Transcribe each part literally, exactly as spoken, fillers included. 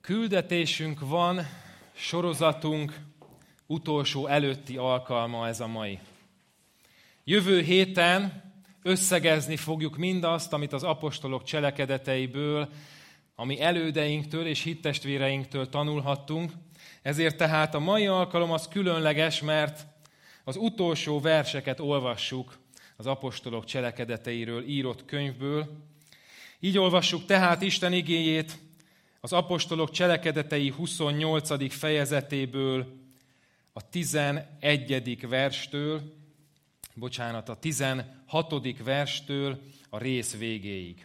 Küldetésünk van, sorozatunk utolsó előtti alkalma ez a mai. Jövő héten összegezni fogjuk mindazt, amit az apostolok cselekedeteiből, ami elődeinktől és hittestvéreinktől tanulhattunk. Ezért tehát a mai alkalom az különleges, mert az utolsó verseket olvassuk az apostolok cselekedeteiről írott könyvből. Így olvassuk tehát Isten igéjét az apostolok cselekedetei huszonnyolcadik fejezetéből, a tizenegyedik verstől, bocsánat, a tizenhatodik verstől a rész végéig.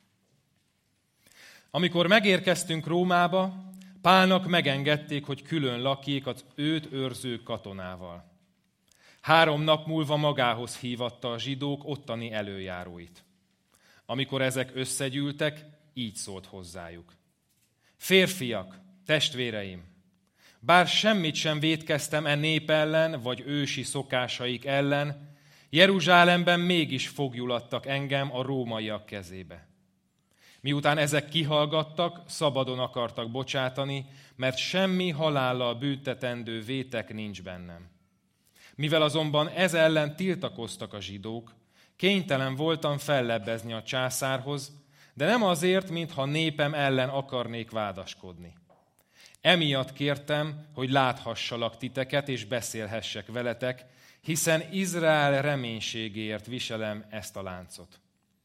Amikor megérkeztünk Rómába, Pálnak megengedték, hogy külön lakjék az őt őrző katonával. Három nap múlva magához hívatta a zsidók ottani előjáróit. Amikor ezek összegyűltek, így szólt hozzájuk. Férfiak, testvéreim, bár semmit sem vétkeztem e nép ellen, vagy ősi szokásaik ellen, Jeruzsálemben mégis fogjulottak engem a rómaiak kezébe. Miután ezek kihallgattak, szabadon akartak bocsátani, mert semmi halállal büntetendő vétek nincs bennem. Mivel azonban ez ellen tiltakoztak a zsidók, kénytelen voltam fellebbezni a császárhoz, de nem azért, mintha népem ellen akarnék vádaskodni. Emiatt kértem, hogy láthassalak titeket és beszélhessek veletek, hiszen Izrael reménységéért viselem ezt a láncot.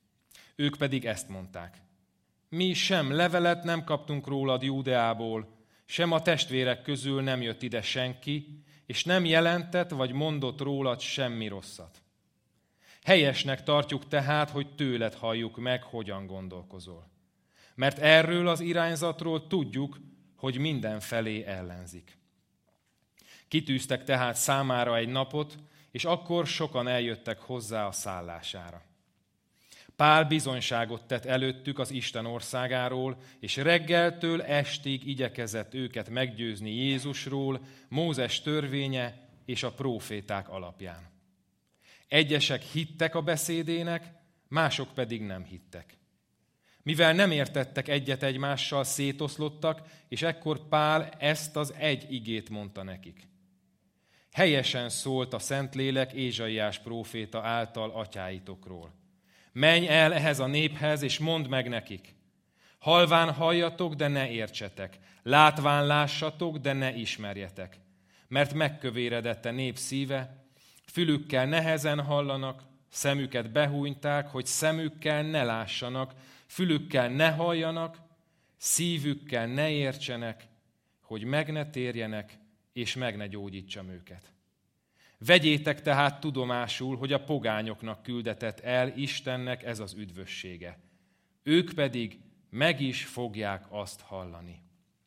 Ők pedig ezt mondták. Mi sem levelet nem kaptunk rólad Júdeából, sem a testvérek közül nem jött ide senki, és nem jelentett vagy mondott rólad semmi rosszat. Helyesnek tartjuk tehát, hogy tőled halljuk meg, hogyan gondolkozol. Mert erről az irányzatról tudjuk, hogy mindenfelé ellenzik. Kitűztek tehát számára egy napot, és akkor sokan eljöttek hozzá a szállására. Pál bizonyságot tett előttük az Isten országáról, és reggeltől estig igyekezett őket meggyőzni Jézusról, Mózes törvénye és a próféták alapján. Egyesek hittek a beszédének, mások pedig nem hittek. Mivel nem értettek egyet egymással, szétoszlottak, és ekkor Pál ezt az egy igét mondta nekik. Helyesen szólt a Szentlélek Ézsaiás próféta által atyáitokról. Menj el ehhez a néphez, és mondd meg nekik. Halván halljatok, de ne értsetek. Látván lássatok, de ne ismerjetek. Mert megkövéredett a nép szíve, fülükkel nehezen hallanak, szemüket behúnyták, hogy szemükkel ne lássanak, fülükkel ne halljanak, szívükkel ne értsenek, hogy meg ne térjenek, és meg ne gyógyítsam őket. Vegyétek tehát tudomásul, hogy a pogányoknak küldetett el Istennek ez az üdvössége. Ők pedig meg is fogják azt hallani.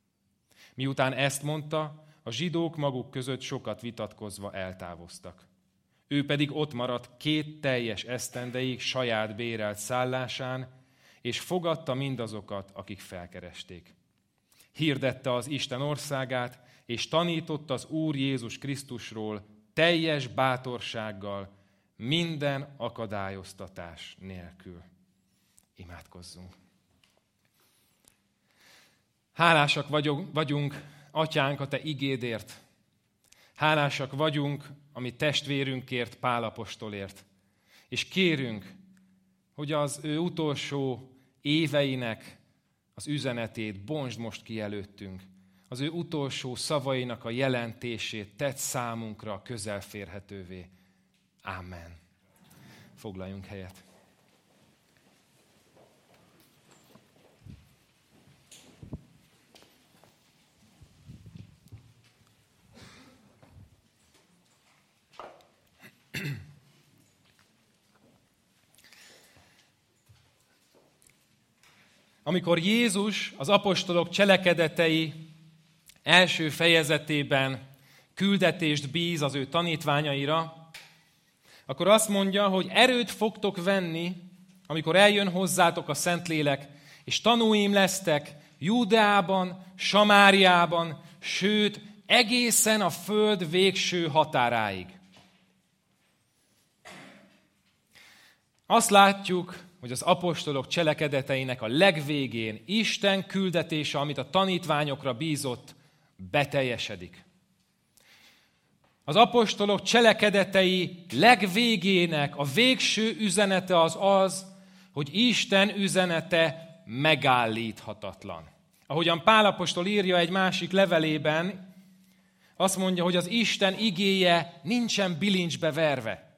Miután ezt mondta, a zsidók maguk között sokat vitatkozva eltávoztak. Ő pedig ott maradt két teljes esztendeig saját bérelt szállásán, és fogadta mindazokat, akik felkeresték. Hirdette az Isten országát, és tanította az Úr Jézus Krisztusról teljes bátorsággal, minden akadályoztatás nélkül. Imádkozzunk. Hálásak vagyunk, Atyánk, a Te igédért. Hálásak vagyunk a mi testvérünkért, Pál apostolért. És kérünk, hogy az ő utolsó éveinek az üzenetét bontsd most ki előttünk. Az ő utolsó szavainak a jelentését tedd számunkra közelférhetővé. Ámen. Foglaljunk helyet. Amikor Jézus az apostolok cselekedetei első fejezetében küldetést bíz az ő tanítványaira, akkor azt mondja, hogy erőt fogtok venni, amikor eljön hozzátok a Szentlélek, és tanúim lesztek Júdeában, Samáriában, sőt, egészen a föld végső határáig. Azt látjuk hogy az apostolok cselekedeteinek a legvégén Isten küldetése, amit a tanítványokra bízott, beteljesedik. Az apostolok cselekedetei legvégének a végső üzenete az az, hogy Isten üzenete megállíthatatlan. Ahogyan Pál apostol írja egy másik levelében, azt mondja, hogy az Isten igéje nincsen bilincsbe verve.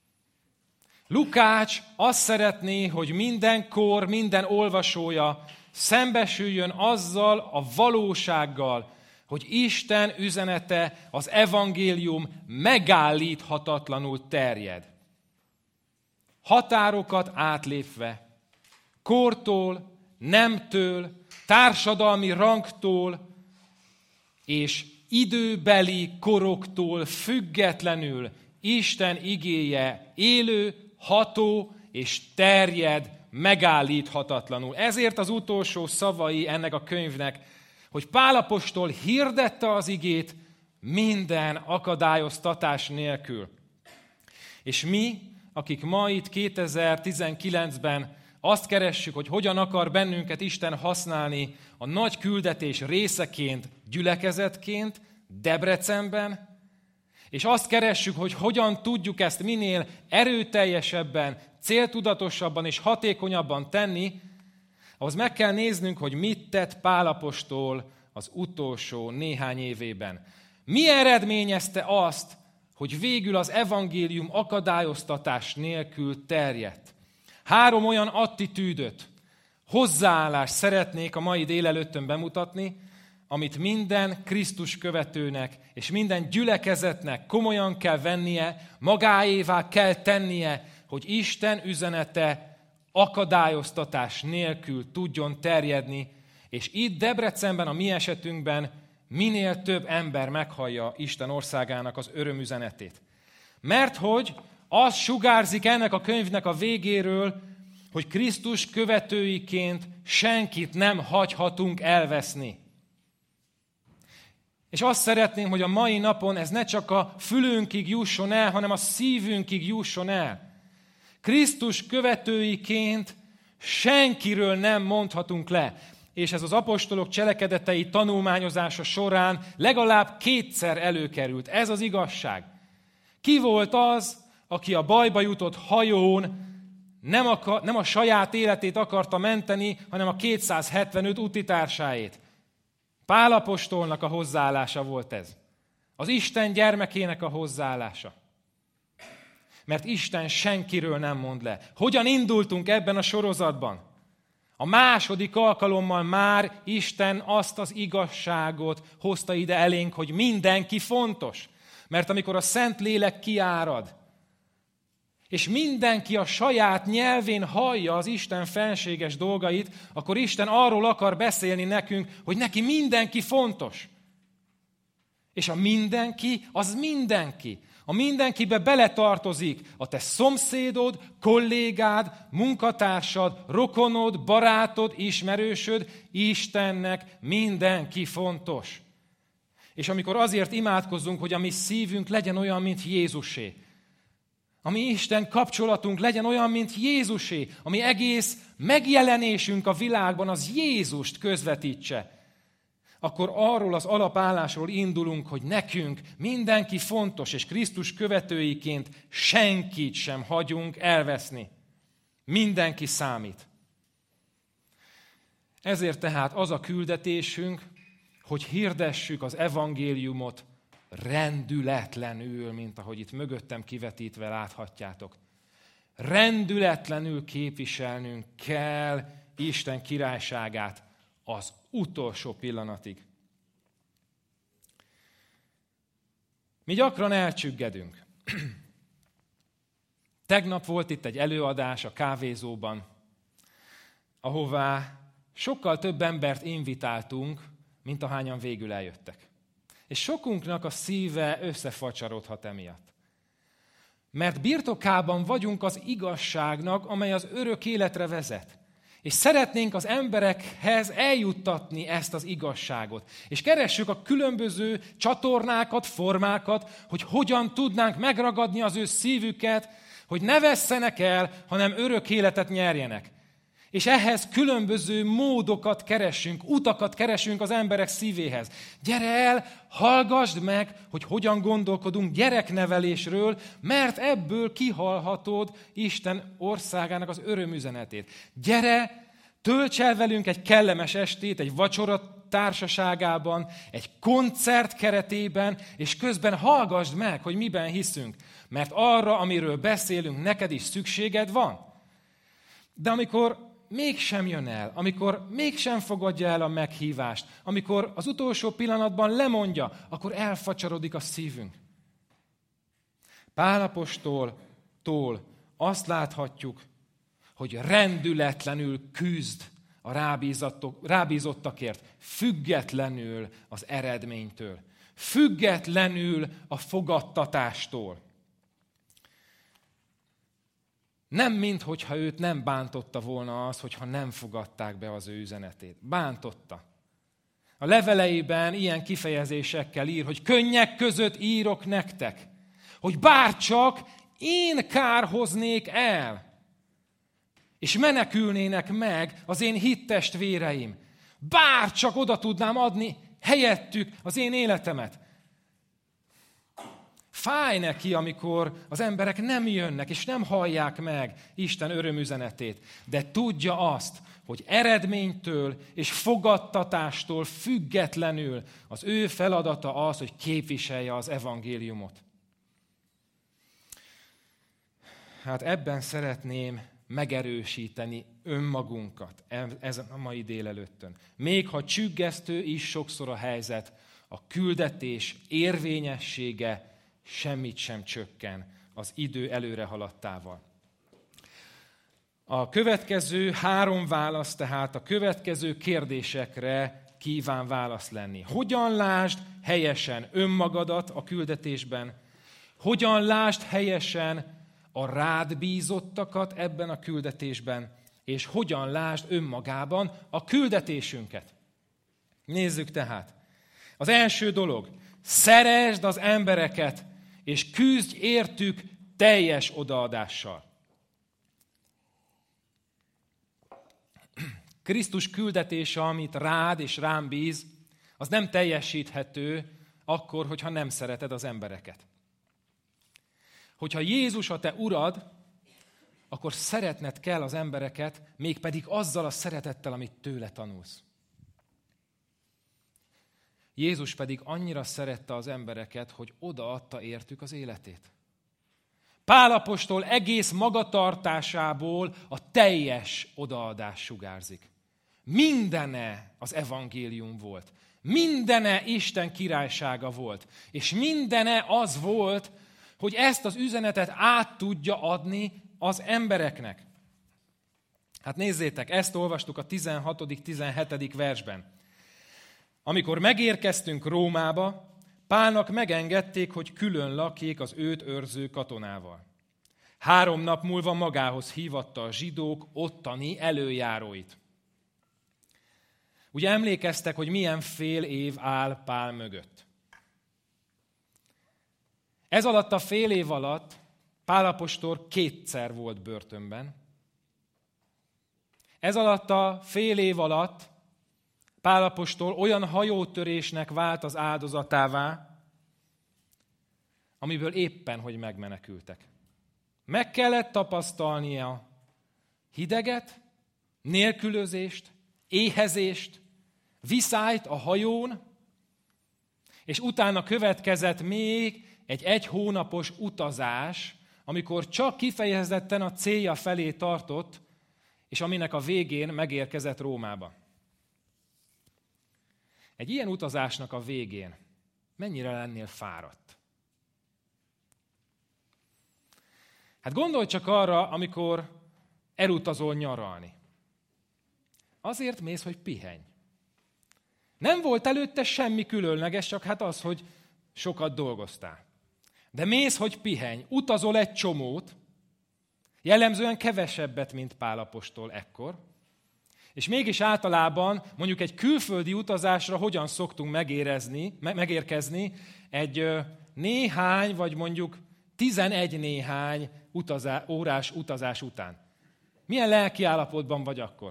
Lukács azt szeretné, hogy minden kor, minden olvasója szembesüljön azzal a valósággal, hogy Isten üzenete, az evangélium megállíthatatlanul terjed. Határokat átlépve, kortól, nemtől, társadalmi rangtól és időbeli koroktól függetlenül Isten igéje élő, ható és terjed megállíthatatlanul. Ezért az utolsó szavai ennek a könyvnek, hogy Pál apostol hirdette az igét minden akadályoztatás nélkül. És mi, akik ma itt kétezer-tizenkilencben azt keressük, hogy hogyan akar bennünket Isten használni a nagy küldetés részeként, gyülekezetként, Debrecenben, és azt keressük, hogy hogyan tudjuk ezt minél erőteljesebben, céltudatosabban és hatékonyabban tenni, ahhoz meg kell néznünk, hogy mit tett Pál apostol az utolsó néhány évében. Mi eredményezte azt, hogy végül az evangélium akadályoztatás nélkül terjedt? Három olyan attitűdöt, hozzáállást szeretnék a mai délelőttön bemutatni, amit minden Krisztus követőnek és minden gyülekezetnek komolyan kell vennie, magáévá kell tennie, hogy Isten üzenete akadályoztatás nélkül tudjon terjedni, és itt Debrecenben, a mi esetünkben minél több ember meghallja Isten országának az örömüzenetét. Mert hogy az sugárzik ennek a könyvnek a végéről, hogy Krisztus követőiként senkit nem hagyhatunk elveszni. És azt szeretném, hogy a mai napon ez ne csak a fülünkig jusson el, hanem a szívünkig jusson el. Krisztus követőiként senkiről nem mondhatunk le. És ez az apostolok cselekedetei tanulmányozása során legalább kétszer előkerült. Ez az igazság. Ki volt az, aki a bajba jutott hajón nem, akar, nem a saját életét akarta menteni, hanem a kétszázhetvenöt utitársáét? Pál apostolnak a hozzáállása volt ez. Az Isten gyermekének a hozzáállása. Mert Isten senkiről nem mond le. Hogyan indultunk ebben a sorozatban? A második alkalommal már Isten azt az igazságot hozta ide elénk, hogy mindenki fontos. Mert amikor a Szentlélek kiárad, és mindenki a saját nyelvén hallja az Isten fenséges dolgait, akkor Isten arról akar beszélni nekünk, hogy neki mindenki fontos. És a mindenki, az mindenki. A mindenkibe beletartozik a te szomszédod, kollégád, munkatársad, rokonod, barátod, ismerősöd, Istennek mindenki fontos. És amikor azért imádkozzunk, hogy a mi szívünk legyen olyan, mint Jézusé, a mi Isten kapcsolatunk legyen olyan, mint Jézusé, a mi egész megjelenésünk a világban az Jézust közvetítse, akkor arról az alapállásról indulunk, hogy nekünk mindenki fontos, és Krisztus követőiként senkit sem hagyunk elveszni. Mindenki számít. Ezért tehát az a küldetésünk, hogy hirdessük az evangéliumot rendületlenül, mint ahogy itt mögöttem kivetítve láthatjátok. Rendületlenül képviselnünk kell Isten királyságát az utolsó pillanatig. Mi gyakran elcsüggedünk. Tegnap volt itt egy előadás a kávézóban, ahová sokkal több embert invitáltunk, mint ahányan végül eljöttek. És sokunknak a szíve összefacsarodhat emiatt. Mert birtokában vagyunk az igazságnak, amely az örök életre vezet. És szeretnénk az emberekhez eljuttatni ezt az igazságot. És keressük a különböző csatornákat, formákat, hogy hogyan tudnánk megragadni az ő szívüket, Hogy ne vesszenek el, hanem örök életet nyerjenek. És ehhez különböző módokat keresünk, utakat keresünk az emberek szívéhez. Gyere el, hallgasd meg, hogy hogyan gondolkodunk gyereknevelésről, mert ebből kihallhatod Isten országának az örömüzenetét. Gyere, tölts el velünk egy kellemes estét, egy vacsora társaságában, egy koncert keretében, és közben hallgasd meg, hogy miben hiszünk. Mert arra, amiről beszélünk, neked is szükséged van. De amikor mégsem jön el, amikor mégsem fogadja el a meghívást, amikor az utolsó pillanatban lemondja, akkor elfacsarodik a szívünk. Pál apostoltól azt láthatjuk, hogy rendületlenül küzd a rábízottakért, függetlenül az eredménytől, függetlenül a fogadtatástól. Nem minthogyha őt nem bántotta volna az, hogyha nem fogadták be az ő üzenetét. Bántotta. A leveleiben ilyen kifejezésekkel ír, hogy könnyek között írok nektek, hogy bárcsak én kárhoznék el, és menekülnének meg az én hittestvéreim. Bárcsak oda tudnám adni helyettük az én életemet. Fáj neki, amikor az emberek nem jönnek, és nem hallják meg Isten örömüzenetét. De tudja azt, hogy eredménytől és fogadtatástól függetlenül az ő feladata az, hogy képviselje az evangéliumot. Hát ebben szeretném megerősíteni önmagunkat ezen a mai délelőttön. Még ha csüggesztő is sokszor a helyzet, a küldetés érvényessége semmit sem csökken az idő előre haladtával. A következő három válasz, tehát a következő kérdésekre kíván válasz lenni. Hogyan lásd helyesen önmagadat a küldetésben? Hogyan lásd helyesen a rád bízottakat ebben a küldetésben? És hogyan lásd önmagában a küldetésünket? Nézzük tehát. Az első dolog, szeresd az embereket, és küzdj értük teljes odaadással. Krisztus küldetése, amit rád és rám bíz, az nem teljesíthető akkor, hogyha nem szereted az embereket. Hogyha Jézus a te urad, akkor szeretned kell az embereket, mégpedig azzal a szeretettel, amit tőle tanulsz. Jézus pedig annyira szerette az embereket, hogy odaadta értük az életét. Pál apostol egész magatartásából a teljes odaadás sugárzik. Mindene az evangélium volt. Mindene Isten királysága volt. És mindene az volt, hogy ezt az üzenetet át tudja adni az embereknek. Hát nézzétek, ezt olvastuk a tizenhatodik tizenhetedik versben. Amikor megérkeztünk Rómába, Pálnak megengedték, hogy külön lakjék az őt őrző katonával. Három nap múlva magához hívatta a zsidók ottani előjáróit. Ugye emlékeztek, hogy milyen fél év áll Pál mögött. Ez alatt a fél év alatt Pál apostol kétszer volt börtönben. Ez alatt a fél év alatt Pál apostol olyan hajótörésnek vált az áldozatává, amiből éppen, hogy megmenekültek. Meg kellett tapasztalnia hideget, nélkülözést, éhezést, viszályt a hajón, és utána következett még egy egy hónapos utazás, amikor csak kifejezetten a célja felé tartott, és aminek a végén megérkezett Rómába. Egy ilyen utazásnak a végén mennyire lennél fáradt? Hát gondolj csak arra, amikor elutazol nyaralni. Azért mész, hogy pihenj. Nem volt előtte semmi különleges, csak hát az, hogy sokat dolgoztál. De mész, hogy pihenj, utazol egy csomót, jellemzően kevesebbet, mint Pál apostol ekkor, és mégis általában mondjuk egy külföldi utazásra hogyan szoktunk megérezni, megérkezni egy néhány, vagy mondjuk tizenegy néhány utazá, órás utazás után. Milyen lelki állapotban vagy akkor?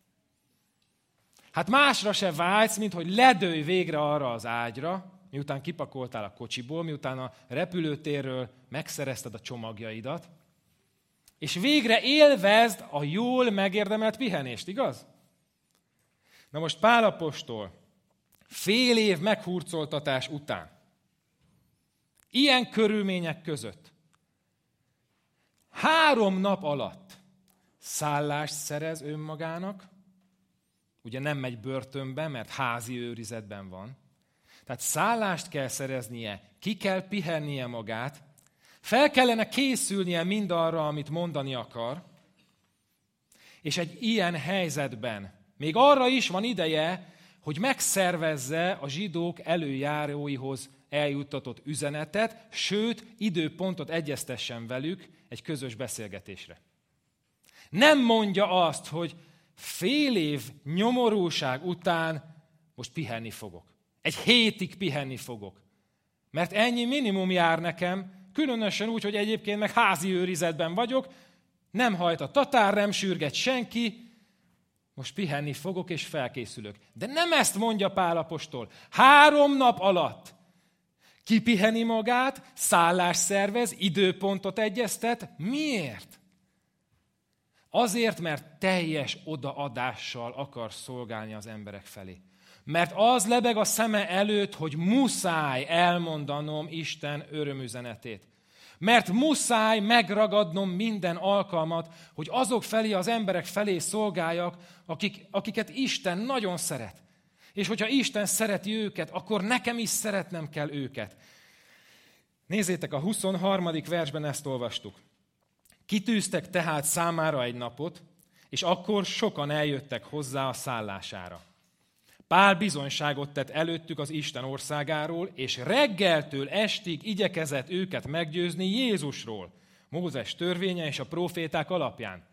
Hát másra se vágysz, mint hogy ledőj végre arra az ágyra, miután kipakoltál a kocsiból, miután a repülőtérről megszerezted a csomagjaidat, és végre élvezd a jól megérdemelt pihenést, igaz? Na most Pál apostol fél év meghurcoltatás után, ilyen körülmények között, három nap alatt szállást szerez önmagának, ugye nem megy börtönbe, mert házi őrizetben van, tehát szállást kell szereznie, ki kell pihennie magát, fel kellene készülnie mindarra, amit mondani akar, és egy ilyen helyzetben még arra is van ideje, hogy megszervezze a zsidók előjáróihoz eljuttatott üzenetet, sőt, időpontot egyeztessen velük egy közös beszélgetésre. Nem mondja azt, hogy fél év nyomorúság után most pihenni fogok. Egy hétig pihenni fogok. Mert ennyi minimum jár nekem, különösen úgy, hogy egyébként meg házi őrizetben vagyok, nem hajt a tatár, nem sürget senki, most pihenni fogok és felkészülök. De nem ezt mondja Pál apostol. Három nap alatt kipiheni magát, szállást szervez, időpontot egyeztet. Miért? Azért, mert teljes odaadással akar szolgálni az emberek felé. Mert az lebeg a szeme előtt, hogy muszáj elmondanom Isten örömüzenetét. Mert muszáj megragadnom minden alkalmat, hogy azok felé, az emberek felé szolgáljak, akik, akiket Isten nagyon szeret. És hogyha Isten szereti őket, akkor nekem is szeretnem kell őket. Nézzétek, a huszonharmadik versben ezt olvastuk. Kitűztek tehát számára egy napot, és akkor sokan eljöttek hozzá a szállására. Pál bizonyságot tett előttük az Isten országáról, és reggeltől estig igyekezett őket meggyőzni Jézusról, Mózes törvénye és a próféták alapján.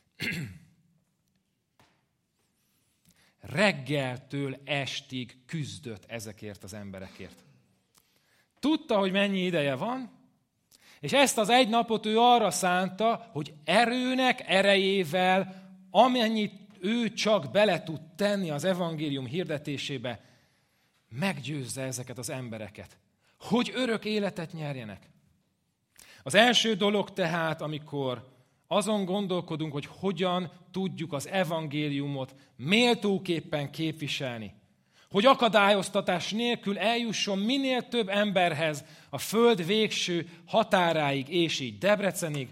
Reggeltől estig küzdött ezekért az emberekért. Tudta, hogy mennyi ideje van, és ezt az egy napot ő arra szánta, hogy erőnek, erejével, amennyit ő csak bele tud tenni az evangélium hirdetésébe, meggyőzze ezeket az embereket, hogy örök életet nyerjenek. Az első dolog tehát, amikor azon gondolkodunk, hogy hogyan tudjuk az evangéliumot méltóképpen képviselni, hogy akadályoztatás nélkül eljusson minél több emberhez a föld végső határáig, és így Debrecenig,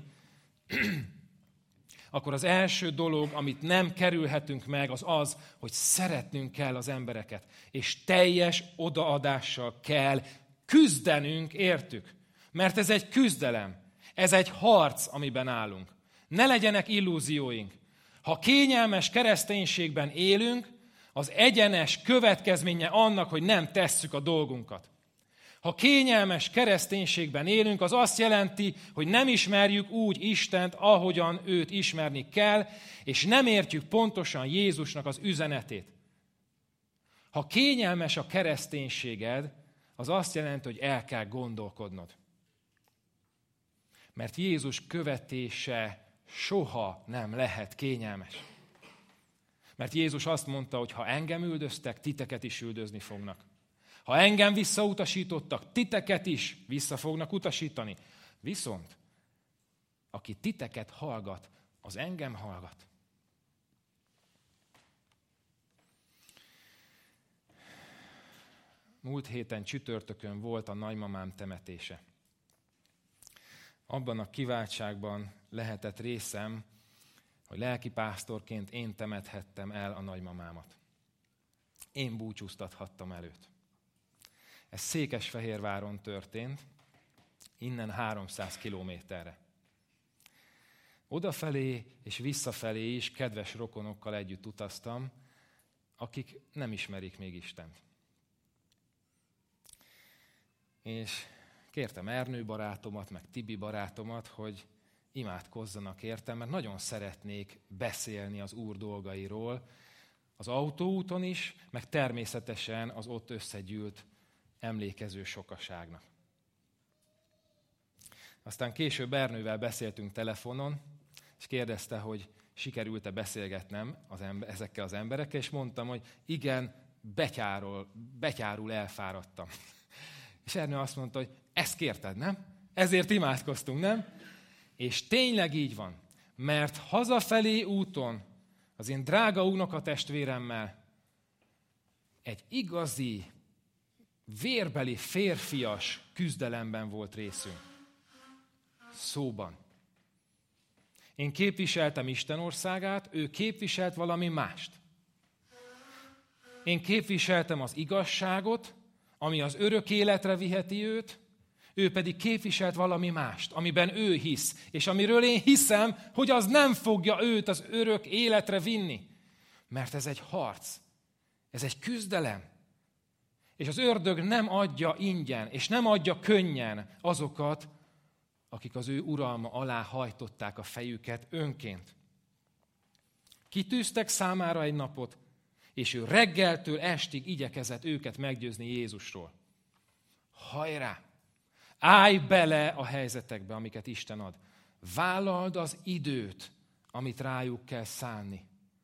akkor az első dolog, amit nem kerülhetünk meg, az az, hogy szeretnünk kell az embereket, és teljes odaadással kell küzdenünk értük. Mert ez egy küzdelem, ez egy harc, amiben állunk. Ne legyenek illúzióink. Ha kényelmes kereszténységben élünk, az egyenes következménye annak, hogy nem tesszük a dolgunkat. Ha kényelmes kereszténységben élünk, az azt jelenti, hogy nem ismerjük úgy Istent, ahogyan őt ismerni kell, és nem értjük pontosan Jézusnak az üzenetét. Ha kényelmes a kereszténységed, az azt jelenti, hogy el kell gondolkodnod. Mert Jézus követése soha nem lehet kényelmes. Mert Jézus azt mondta, hogy ha engem üldöztek, titeket is üldözni fognak. Ha engem visszautasítottak, titeket is vissza fognak utasítani. Viszont, aki titeket hallgat, az engem hallgat. Múlt héten csütörtökön volt a nagymamám temetése. Abban a kiváltságban lehetett részem, hogy lelkipásztorként én temethettem el a nagymamámat. Én búcsúztathattam előtt. Ez Székesfehérváron történt, innen háromszáz kilométerre. Odafelé és visszafelé is kedves rokonokkal együtt utaztam, akik nem ismerik még Istent. És kértem Ernő barátomat, meg Tibi barátomat, hogy imádkozzanak értem, mert nagyon szeretnék beszélni az Úr dolgairól, az autóúton is, meg természetesen az ott összegyűlt emlékező sokaságnak. Aztán később Ernővel beszéltünk telefonon, és kérdezte, hogy sikerült-e beszélgetnem az ember, ezekkel az emberekkel, és mondtam, hogy igen, betyárul, betyárul elfáradtam. És Ernő azt mondta, hogy ezt kérted, nem? Ezért imádkoztunk, nem? És tényleg így van, mert hazafelé úton az én drága unokatestvéremmel egy igazi, vérbeli, férfias küzdelemben volt részünk. Szóban. Én képviseltem Isten országát, ő képviselt valami mást. Én képviseltem az igazságot, ami az örök életre viheti őt, ő pedig képviselt valami mást, amiben ő hisz, és amiről én hiszem, hogy az nem fogja őt az örök életre vinni. Mert ez egy harc, ez egy küzdelem. És az ördög nem adja ingyen, és nem adja könnyen azokat, akik az ő uralma alá hajtották a fejüket önként. Kitűztek számára egy napot, és ő reggeltől estig igyekezett őket meggyőzni Jézusról. Hajrá! Állj bele a helyzetekbe, amiket Isten ad. Vállald az időt, amit rájuk kell szánni.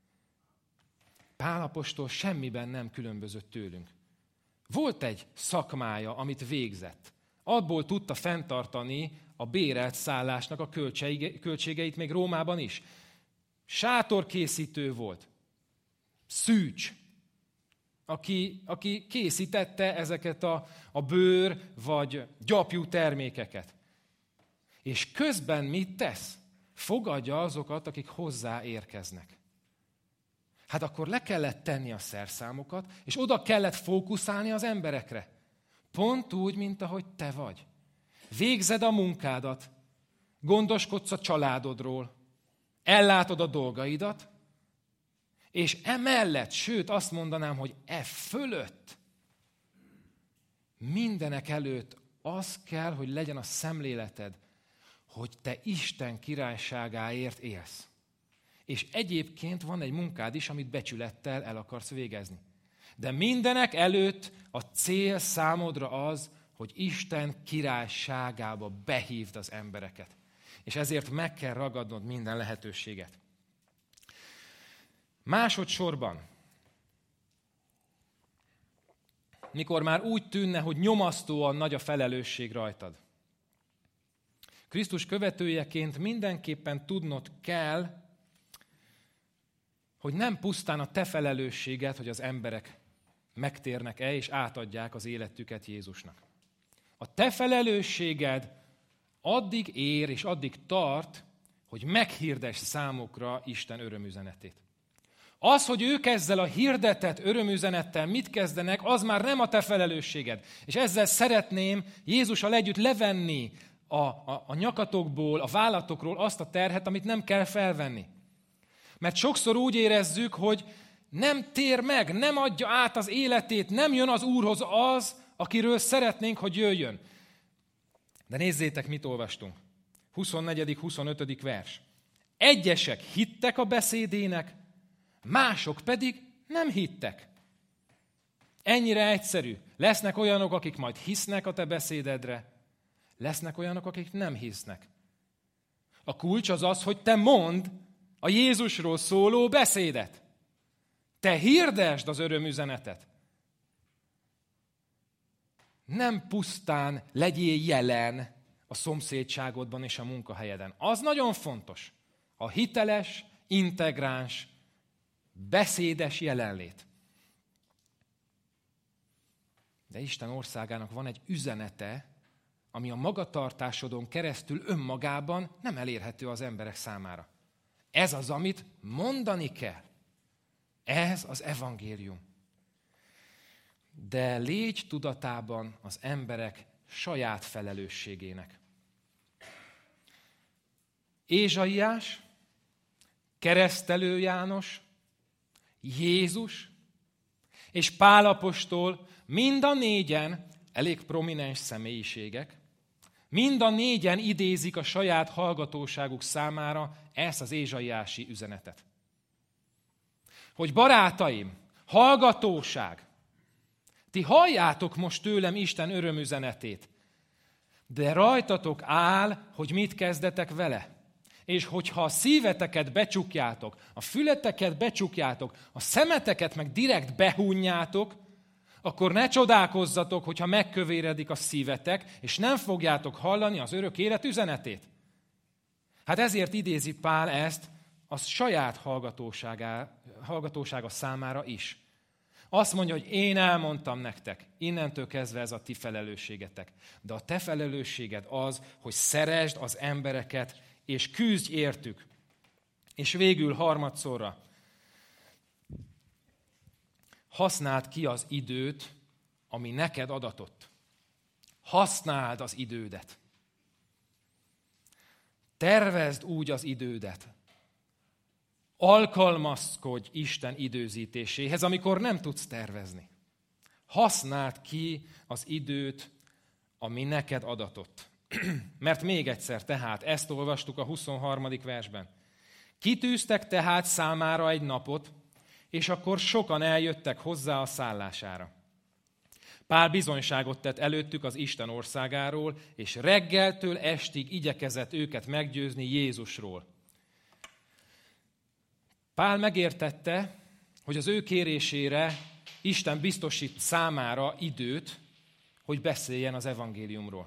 Pál apostol semmiben nem különbözött tőlünk. Volt egy szakmája, amit végzett. Abból tudta fenntartani a bérelt szállásnak a költségeit még Rómában is. Sátorkészítő volt. Szűcs. Aki, aki készítette ezeket a, a bőr vagy gyapjú termékeket. És közben mit tesz? Fogadja azokat, akik hozzá érkeznek. Hát akkor le kellett tenni a szerszámokat, és oda kellett fókuszálni az emberekre. Pont úgy, mint ahogy te vagy. Végzed a munkádat, gondoskodsz a családodról, ellátod a dolgaidat, és emellett, sőt azt mondanám, hogy e fölött mindenek előtt az kell, hogy legyen a szemléleted, hogy te Isten királyságáért élsz. És egyébként van egy munkád is, amit becsülettel el akarsz végezni. De mindenek előtt a cél számodra az, hogy Isten királyságába behívd az embereket. És ezért meg kell ragadnod minden lehetőséget. Másodszorban, mikor már úgy tűnne, hogy nyomasztóan nagy a felelősség rajtad. Krisztus követőjeként mindenképpen tudnod kell, hogy nem pusztán a te felelősséged, hogy az emberek megtérnek-e és átadják az életüket Jézusnak. A te felelősséged addig ér és addig tart, hogy meghirdess számukra Isten örömüzenetét. Az, hogy ők ezzel a hirdetett örömüzenettel mit kezdenek, az már nem a te felelősséged. És ezzel szeretném Jézussal együtt levenni a, a, a nyakatokból, a vállatokról azt a terhet, amit nem kell felvenni. Mert sokszor úgy érezzük, hogy nem tér meg, nem adja át az életét, nem jön az Úrhoz az, akiről szeretnénk, hogy jöjjön. De nézzétek, mit olvastunk. huszonnegyedik huszonötödik vers. Egyesek hittek a beszédének, mások pedig nem hittek. Ennyire egyszerű. Lesznek olyanok, akik majd hisznek a te beszédedre, lesznek olyanok, akik nem hisznek. A kulcs az az, hogy te mondd a Jézusról szóló beszédet. Te hirdesd az örömüzenetet. Nem pusztán legyél jelen a szomszédságodban és a munkahelyeden. Az nagyon fontos. A hiteles, integráns, beszédes jelenlét. De Isten országának van egy üzenete, ami a magatartásodon keresztül önmagában nem elérhető az emberek számára. Ez az, amit mondani kell. Ez az evangélium. De légy tudatában az emberek saját felelősségének. Ézsaiás, Keresztelő János, Jézus és Pál apostol mind a négyen elég prominens személyiségek, mind a négyen idézik a saját hallgatóságuk számára ezt az ézsaiási üzenetet. Hogy barátaim, hallgatóság, ti halljátok most tőlem Isten örömüzenetét, De rajtatok áll, hogy mit kezdetek vele. És hogyha a szíveteket becsukjátok, a fületeket becsukjátok, a szemeteket meg direkt behúnyjátok, akkor ne csodálkozzatok, hogyha megkövéredik a szívetek, és nem fogjátok hallani az örök élet üzenetét. Hát ezért idézi Pál ezt a saját hallgatósága, hallgatósága számára is. Azt mondja, hogy én elmondtam nektek, innentől kezdve ez a ti felelősségetek. De a te felelősséged az, hogy szeresd az embereket, és küzdj értük. És végül harmadszorra, használd ki az időt, ami neked adatott. Használd az idődet. Tervezd úgy az idődet. Alkalmazkodj Isten időzítéséhez, amikor nem tudsz tervezni. Használd ki az időt, ami neked adatott. Mert még egyszer, tehát ezt olvastuk a huszonharmadik versben. Kitűztek tehát számára egy napot, és akkor sokan eljöttek hozzá a szállására. Pál bizonyságot tett előttük az Isten országáról, és reggeltől estig igyekezett őket meggyőzni Jézusról. Pál megértette, hogy az ő kérésére Isten biztosít számára időt, hogy beszéljen az evangéliumról.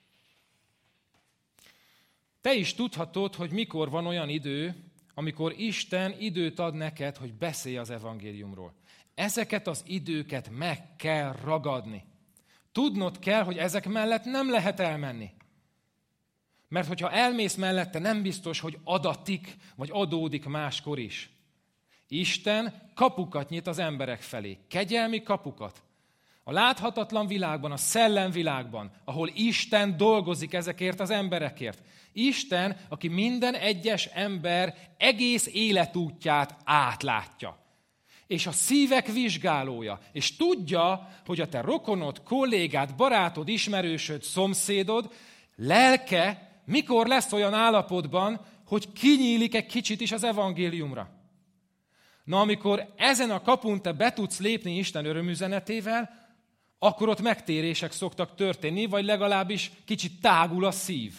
Te is tudhatod, hogy mikor van olyan idő, amikor Isten időt ad neked, hogy beszélj az evangéliumról. Ezeket az időket meg kell ragadni. Tudnod kell, hogy ezek mellett nem lehet elmenni. Mert hogyha elmész mellette, nem biztos, hogy adatik, vagy adódik máskor is. Isten kapukat nyit az emberek felé, kegyelmi kapukat. A láthatatlan világban, a szellemvilágban, ahol Isten dolgozik ezekért az emberekért. Isten, aki minden egyes ember egész életútját átlátja. És a szívek vizsgálója. És tudja, hogy a te rokonod, kollégád, barátod, ismerősöd, szomszédod lelke mikor lesz olyan állapotban, hogy kinyílik egy kicsit is az evangéliumra. Na, amikor ezen a kapun te be tudsz lépni Isten örömüzenetével, akkor ott megtérések szoktak történni, vagy legalábbis kicsit tágul a szív.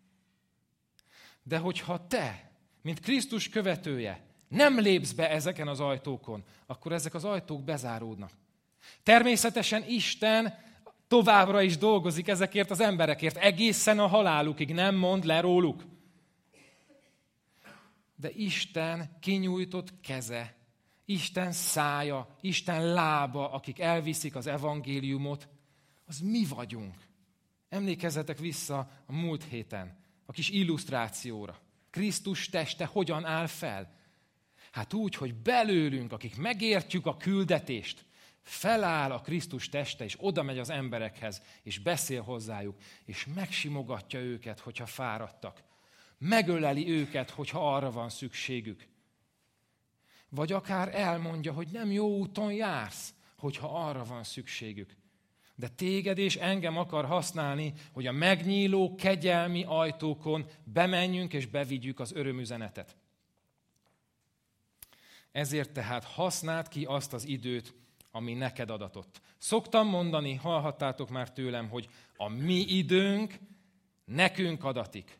De hogyha te, mint Krisztus követője, nem lépsz be ezeken az ajtókon, akkor ezek az ajtók bezáródnak. Természetesen Isten továbbra is dolgozik ezekért az emberekért, egészen a halálukig, nem mond le róluk. De Isten kinyújtott keze, Isten szája, Isten lába, akik elviszik az evangéliumot, az mi vagyunk. Emlékezzetek vissza a múlt héten, a kis illusztrációra. Krisztus teste hogyan áll fel? Hát úgy, hogy belőlünk, akik megértjük a küldetést, feláll a Krisztus teste, és oda megy az emberekhez, és beszél hozzájuk, és megsimogatja őket, hogyha fáradtak. Megöleli őket, hogyha arra van szükségük. Vagy akár elmondja, hogy nem jó úton jársz, hogyha arra van szükségük. De téged és engem akar használni, hogy a megnyíló, kegyelmi ajtókon bemenjünk és bevigyük az örömüzenetet. Ezért tehát használd ki azt az időt, ami neked adatott. Szoktam mondani, hallhattátok már tőlem, hogy a mi időnk nekünk adatik.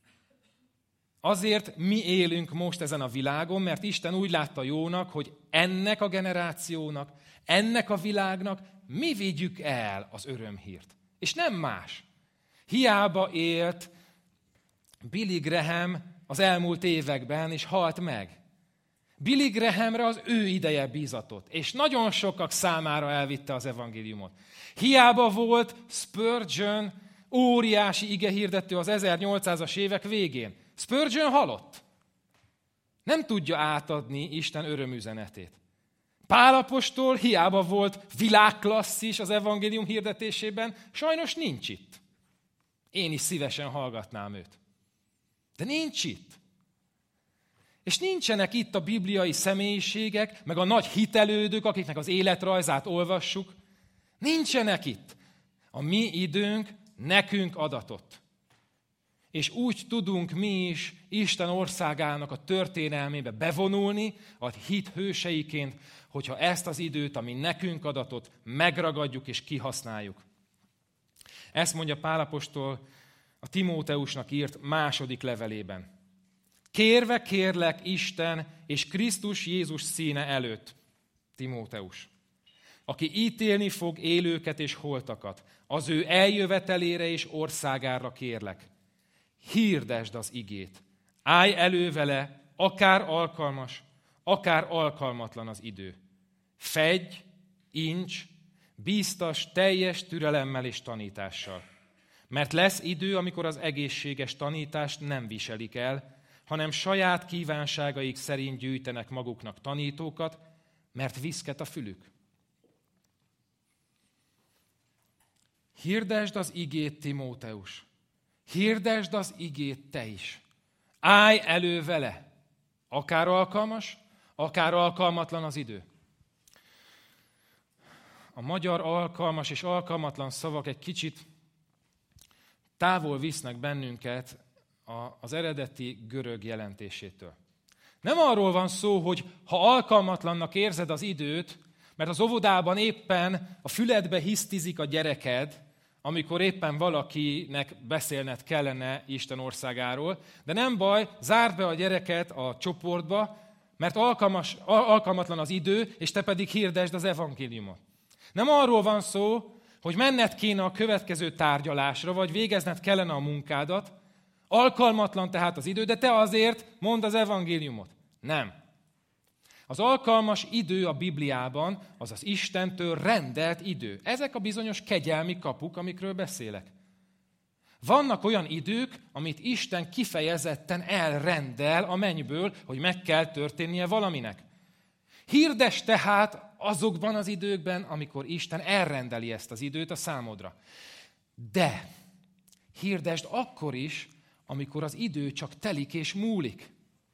Azért mi élünk most ezen a világon, mert Isten úgy látta jónak, hogy ennek a generációnak, ennek a világnak mi vigyük el az örömhírt. És nem más. Hiába élt Billy Graham az elmúlt években, és halt meg. Billy Grahamre az ő ideje bízatott, és nagyon sokak számára elvitte az evangéliumot. Hiába volt Spurgeon óriási igehirdető az ezernyolcszázas évek végén. Spurgeon halott. Nem tudja átadni Isten örömüzenetét. Pál apostol hiába volt világklasszis az evangélium hirdetésében, sajnos nincs itt. Én is szívesen hallgatnám őt. De nincs itt. És nincsenek itt a bibliai személyiségek, meg a nagy hitelődők, akiknek az életrajzát olvassuk. Nincsenek itt. A mi időnk nekünk adatott. És úgy tudunk mi is Isten országának a történelmébe bevonulni, a hit hőseiként, hogyha ezt az időt, ami nekünk adatott, megragadjuk és kihasználjuk. Ezt mondja Pál apostol a Timóteusnak írt második levelében. Kérve kérlek Isten és Krisztus Jézus színe előtt, Timóteus, aki ítélni fog élőket és holtakat, az ő eljövetelére és országára kérlek. Hirdesd az igét, állj elő vele, akár alkalmas, akár alkalmatlan az idő. Fedj, incs, bíztas teljes türelemmel és tanítással. Mert lesz idő, amikor az egészséges tanítást nem viselik el, hanem saját kívánságaik szerint gyűjtenek maguknak tanítókat, mert viszket a fülük. Hirdesd az igét, Timóteus. Hirdesd az igét te is. Állj elő vele, akár alkalmas, akár alkalmatlan az idő. A magyar alkalmas és alkalmatlan szavak egy kicsit távol visznek bennünket az eredeti görög jelentésétől. Nem arról van szó, hogy ha alkalmatlannak érzed az időt, mert az óvodában éppen a füledbe hisztizik a gyereked, amikor éppen valakinek beszélned kellene Isten országáról, de nem baj, zárd be a gyereket a csoportba, mert alkalmas, alkalmatlan az idő, és te pedig hirdesd az evangéliumot. Nem arról van szó, hogy menned kéne a következő tárgyalásra, vagy végezned kellene a munkádat, alkalmatlan tehát az idő, de te azért mondd az evangéliumot. Nem. Az alkalmas idő a Bibliában az az Istentől rendelt idő. Ezek a bizonyos kegyelmi kapuk, amikről beszélek. Vannak olyan idők, amit Isten kifejezetten elrendel a mennyből, hogy meg kell történnie valaminek. Hirdess tehát azokban az időkben, amikor Isten elrendeli ezt az időt a számodra. De hirdesd akkor is, amikor az idő csak telik és múlik.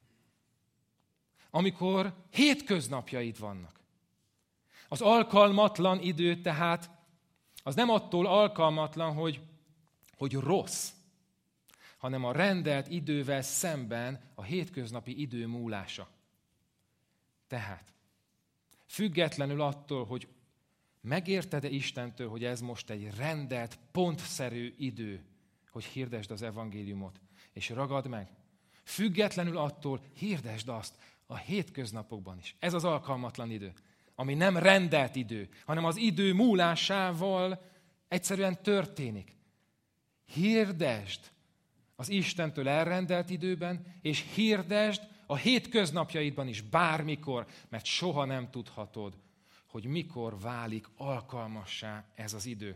Amikor hétköznapjaid vannak. Az alkalmatlan idő tehát, az nem attól alkalmatlan, hogy, hogy rossz, hanem a rendelt idővel szemben a hétköznapi idő múlása. Tehát, függetlenül attól, hogy megérted-e Istentől, hogy ez most egy rendelt, pontszerű idő, hogy hirdesd az evangéliumot, és ragad meg. Függetlenül attól hirdesd azt a hétköznapokban is. Ez az alkalmatlan idő, ami nem rendelt idő, hanem az idő múlásával egyszerűen történik. Hirdesd az Istentől elrendelt időben, és hirdesd a hétköznapjaidban is, bármikor, mert soha nem tudhatod, hogy mikor válik alkalmassá ez az idő.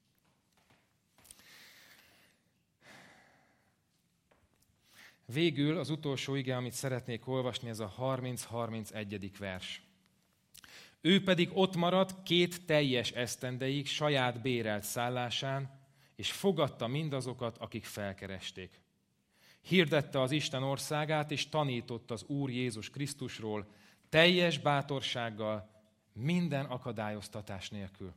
Végül az utolsó ige, amit szeretnék olvasni, ez a harminc-harmincegyedik vers. Ő pedig ott maradt két teljes esztendeig saját bérelt szállásán, és fogadta mindazokat, akik felkeresték. Hirdette az Isten országát, és tanított az Úr Jézus Krisztusról teljes bátorsággal, minden akadályoztatás nélkül.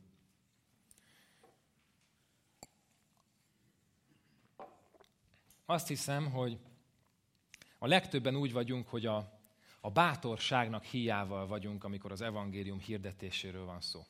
Azt hiszem, hogy a legtöbben úgy vagyunk, hogy a, a bátorságnak híjával vagyunk, amikor az evangélium hirdetéséről van szó.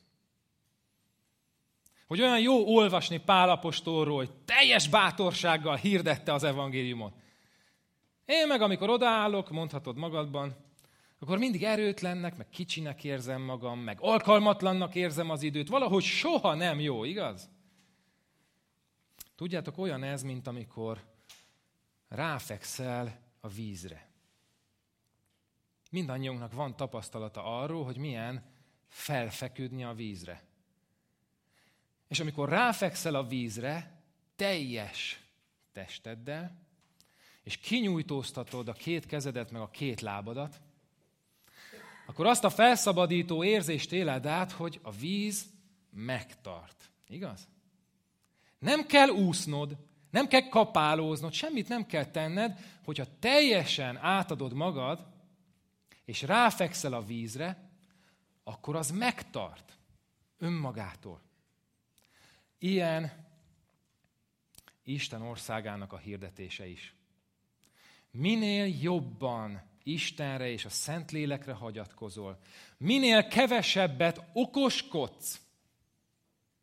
Hogy olyan jó olvasni Pál apostolról, hogy teljes bátorsággal hirdette az evangéliumot. Én meg, amikor odaállok, mondhatod magadban, akkor mindig erőtlennek, meg kicsinek érzem magam, meg alkalmatlannak érzem az időt. Valahogy soha nem jó, igaz? Tudjátok, olyan ez, mint amikor ráfekszel a vízre. Mindannyiunknak van tapasztalata arról, hogy milyen felfeküdni a vízre. És amikor ráfekszel a vízre, teljes testeddel, és kinyújtóztatod a két kezedet, meg a két lábadat, akkor azt a felszabadító érzést éled át, hogy a víz megtart. Igaz? Nem kell úsznod, nem kell kapálóznod, semmit nem kell tenned, hogyha teljesen átadod magad, és ráfekszel a vízre, akkor az megtart önmagától. Ilyen Isten országának a hirdetése is. Minél jobban Istenre és a Szentlélekre hagyatkozol, minél kevesebbet okoskodsz,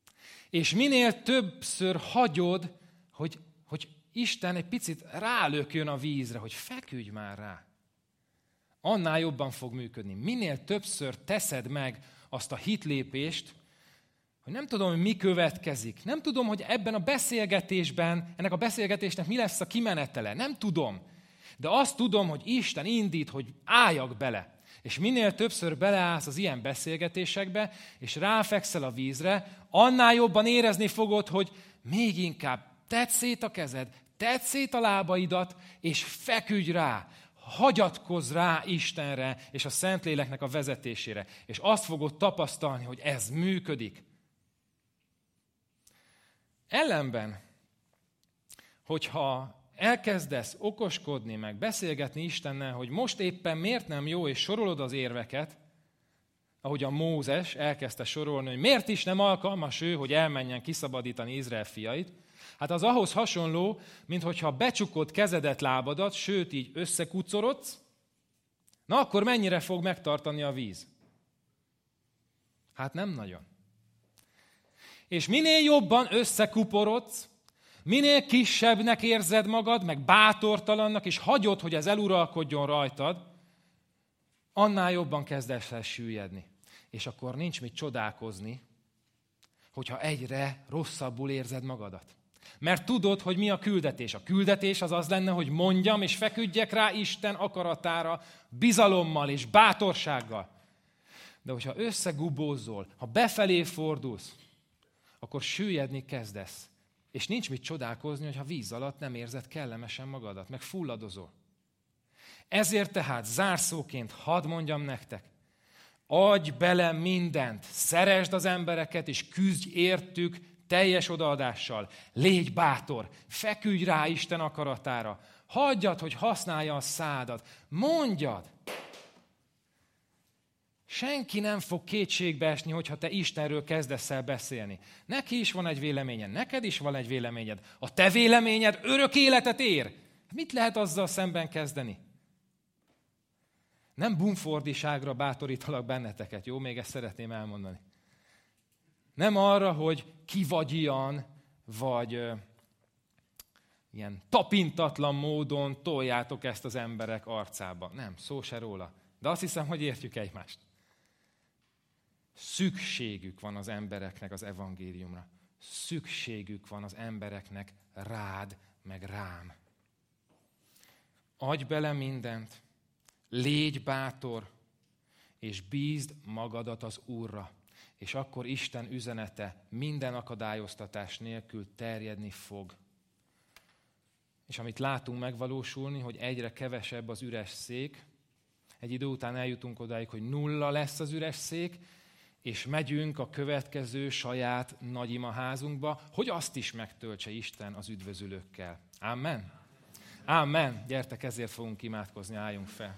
És minél többször hagyod, hogy, hogy Isten egy picit rálökjön a vízre, hogy feküdj már rá, annál jobban fog működni. Minél többször teszed meg azt a hitlépést, hogy nem tudom, hogy mi következik. Nem tudom, hogy ebben a beszélgetésben, ennek a beszélgetésnek mi lesz a kimenetele. Nem tudom. De azt tudom, hogy Isten indít, hogy álljak bele. És minél többször beleállsz az ilyen beszélgetésekbe, és ráfekszel a vízre, annál jobban érezni fogod, hogy még inkább tedd szét a kezed, tedd szét a lábaidat, és feküdj rá. Hagyatkozz rá Istenre és a Szentléleknek a vezetésére. És azt fogod tapasztalni, hogy ez működik. Ellenben, hogyha elkezdesz okoskodni, meg beszélgetni Istennel, hogy most éppen miért nem jó, és sorolod az érveket, ahogy a Mózes elkezdte sorolni, hogy miért is nem alkalmas ő, hogy elmenjen kiszabadítani Izrael fiait, hát az ahhoz hasonló, minthogyha becsukod kezedet, lábadat, sőt így összekucorodsz, na akkor mennyire fog megtartani a víz? Hát nem nagyon. És minél jobban összekuporodsz, minél kisebbnek érzed magad, meg bátortalannak, és hagyod, hogy ez eluralkodjon rajtad, annál jobban kezdesz el süllyedni. És akkor nincs mit csodálkozni, hogyha egyre rosszabbul érzed magadat. Mert tudod, hogy mi a küldetés. A küldetés az az lenne, hogy mondjam, és feküdjek rá Isten akaratára bizalommal és bátorsággal. De hogyha összegubózol, ha befelé fordulsz, akkor süllyedni kezdesz. És nincs mit csodálkozni, hogyha víz alatt nem érzed kellemesen magadat, meg fulladozol. Ezért tehát zárszóként hadd mondjam nektek, adj bele mindent, szeresd az embereket, és küzdj értük teljes odaadással. Légy bátor, feküdj rá Isten akaratára, hagyjad, hogy használja a szádat, mondjad. Senki nem fog kétségbe esni, hogyha te Istenről kezdesz el beszélni. Neki is van egy véleményed, neked is van egy véleményed. A te véleményed örök életet ér. Mit lehet azzal szemben kezdeni? Nem bumfordiságra bátorítalak benneteket, jó? Még ezt szeretném elmondani. Nem arra, hogy ki vagy ilyen, vagy ö, ilyen tapintatlan módon toljátok ezt az emberek arcába. Nem, szó se róla. De azt hiszem, hogy értjük egymást. Szükségük van az embereknek az evangéliumra. Szükségük van az embereknek rád, meg rám. Adj bele mindent, légy bátor, és bízd magadat az Úrra. És akkor Isten üzenete minden akadályoztatás nélkül terjedni fog. És amit látunk megvalósulni, hogy egyre kevesebb az üres szék, egy idő után eljutunk odáig, hogy nulla lesz az üres szék, és megyünk a következő saját nagyimaházunkba, hogy azt is megtöltse Isten az üdvözülőkkel. Amen? Amen. Gyertek, ezért fogunk imádkozni, álljunk fel.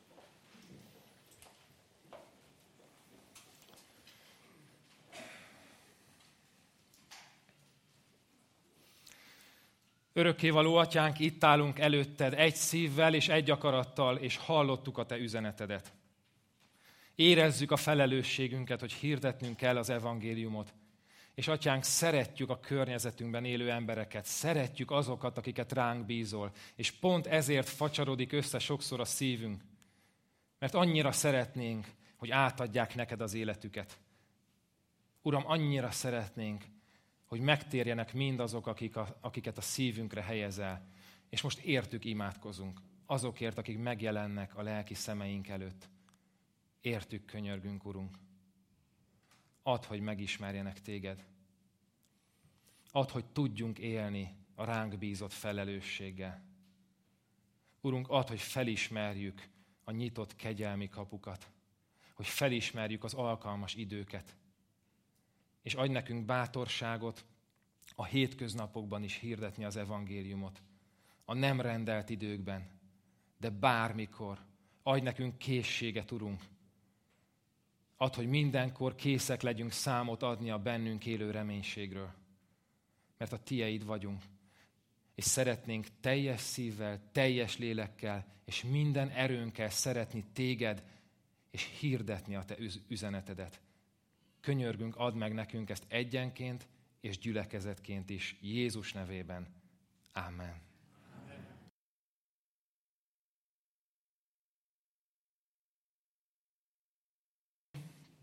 Örökkévaló Atyánk, itt állunk előtted egy szívvel és egy akarattal, és hallottuk a te üzenetedet. Érezzük a felelősségünket, hogy hirdetnünk kell az evangéliumot. És Atyánk, szeretjük a környezetünkben élő embereket, szeretjük azokat, akiket ránk bízol. És pont ezért facsarodik össze sokszor a szívünk. Mert annyira szeretnénk, hogy átadják neked az életüket. Uram, annyira szeretnénk, hogy megtérjenek mindazok, akik a, akiket a szívünkre helyezel. És most értük imádkozunk. Azokért, akik megjelennek a lelki szemeink előtt. Értük könyörgünk, Urunk. Add, hogy megismerjenek téged. Add, hogy tudjunk élni a ránk bízott felelősséggel. Urunk, add, hogy felismerjük a nyitott kegyelmi kapukat. Hogy felismerjük az alkalmas időket. És adj nekünk bátorságot a hétköznapokban is hirdetni az evangéliumot. A nem rendelt időkben, de bármikor. Adj nekünk készséget, Urunk. Add, hogy mindenkor készek legyünk számot adni a bennünk élő reménységről. Mert a tieid vagyunk. És szeretnénk teljes szívvel, teljes lélekkel, és minden erőnkkel szeretni téged, és hirdetni a te üzenetedet. Könyörgünk, add meg nekünk ezt egyenként és gyülekezetként is Jézus nevében. Amen.